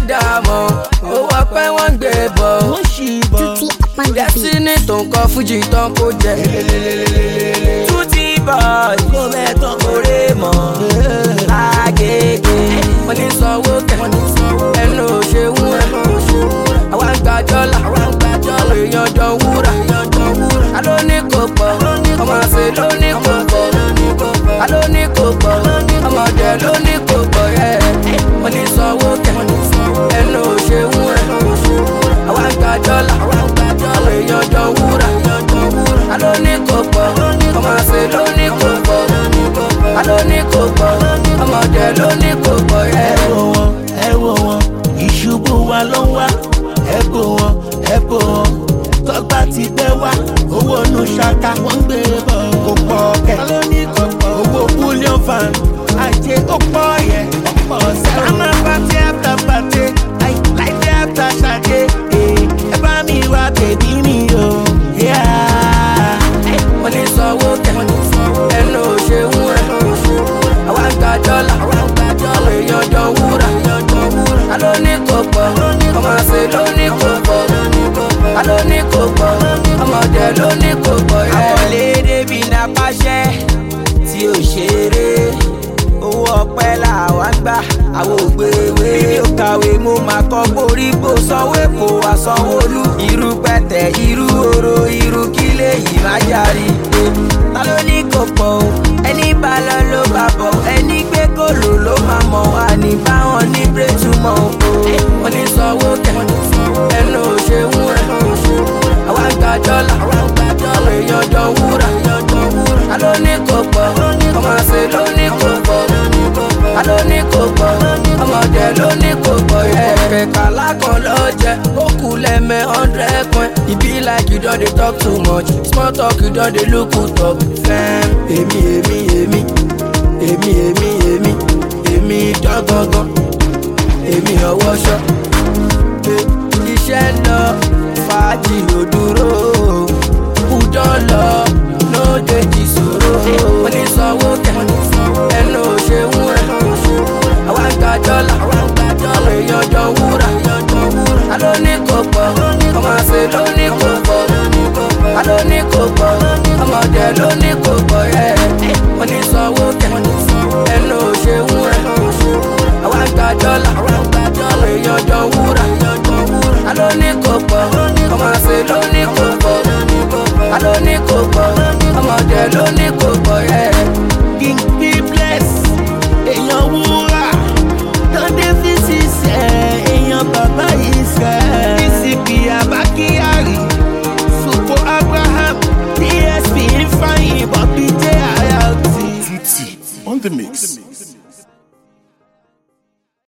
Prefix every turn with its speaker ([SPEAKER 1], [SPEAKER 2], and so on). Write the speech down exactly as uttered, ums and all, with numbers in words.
[SPEAKER 1] dààmú owó pẹ́ wọ́n gbé bọ̀ destiny tó ń kọ́ fújì tán kó jẹ. Tutti boy kó mẹ́tàn kórè mọ́ agége wọ́n ní sanwó kẹ́ ẹnu òṣèwú àwa ń gba dọ́là àwọn èèyàn jọ ń wúrà aló ní kò pọ̀ ọmọ àṣẹ ló ní kò pọ̀ aló ní kò pọ̀ ọmọdé ló ní kò pọ̀ yẹ wọ́n ní sanwó kẹ́ ẹnu òṣèwú àwa ń gba dọ́là àwọn èèyàn jọ ń wúrà aló ní kò pọ̀ ọmọ àṣẹ ló ní kò pọ̀ aló ní kò pọ̀ ọmọdé ló ní kò pọ̀ yẹ.
[SPEAKER 2] ẹ wò wọn ẹ wò wọn ìṣubú wa ló ń wá ẹ bò wọn ẹ bò wọn tọ́gbà ti bẹ́ wá owó nu ṣaka wọ́n ń gbé bọ̀ kó pọ̀ kẹ́ owó bullion van ajé ó pọ̀ yẹ ọ̀pọ̀ sẹ́wọ̀n. a máa party after party life after ṣàjẹ́ ẹ bá mi wá bèbí mi o.
[SPEAKER 1] wọ́n ní sanwó kẹ́ ẹnu òṣèwú àwa ń gba dọ́là àwọn èèyàn jọ ń wúrà aló ní kò pọ̀ ọmọ àṣẹ ló ní kò pọ̀ aló ní kò pọ̀ ọmọdé ló ní kò pọ̀ yẹ. àkọlé débi náà pàṣẹ tí ò ṣeré owó ọpẹ́ làwa ń gbà àwọn ògbéwé mi ò kàwé mo máa kọ́ borí bó sanwó èkó àsanwóolu irú pẹ̀tẹ̀ irú oró irú kílé yìí má járe ta ló ní kò pọ̀ o ẹni bá lọ ló bá bọ̀ ẹni gbé gòlò ló máa mọ̀ wá ní báwọn ní bírètù mọ̀ o wọ́n ní sanwó kẹ́ ẹnu òṣèwú àwa ń gba dọ́là àwọn èèyàn jọ ń wúrà aló ní kò pọ̀ ọmọ àṣẹ ló ní kò pọ̀ aló ní kò pọ̀ ọmọdé ló ní kò pọ̀ yẹ. kẹ̀kẹ́ alákan ló jẹ ó kù lẹ́mẹ̀ hundred coin e be like you don dey talk too much small talk you don dey look who talk fẹ́m. èmi èmi èmi èmi èmi èmi èmi dán gangan èmi ọwọ́ ṣọ́ iṣẹ́ ń lọ fàájì ò dúró kújọ́ lọ lóde ti ṣòro wọ́n ní sanwó kẹ́ ẹnu òṣèwú àwa ń gba dọ́là àwọn èèyàn jọ ń wúrà aló ní kò pọ̀ ọmọ àṣẹ ló ní kò pọ̀ aló ní kò pọ̀ ọmọdé ló ní kò pọ̀ yẹ wọ́n ní sanwó kẹ́ ẹnu òṣèwú àwa ń gba dọ́là àwọn èèyàn jọ ń wúrà aló ní kò pọ̀ ọmọ àṣẹ ló ní kò pọ̀ aló ní kò pọ̀ ọmọdé ló ní kò pọ̀ yẹ.
[SPEAKER 2] King be bless èèyàn wúrà tọ́ndé fi ṣiṣẹ́ èèyàn bàbá yìí ṣẹ́ D C P Abakiyari Supo Abraham D S P Ifeanyi Bobby J I L T
[SPEAKER 3] Tutti on the mix.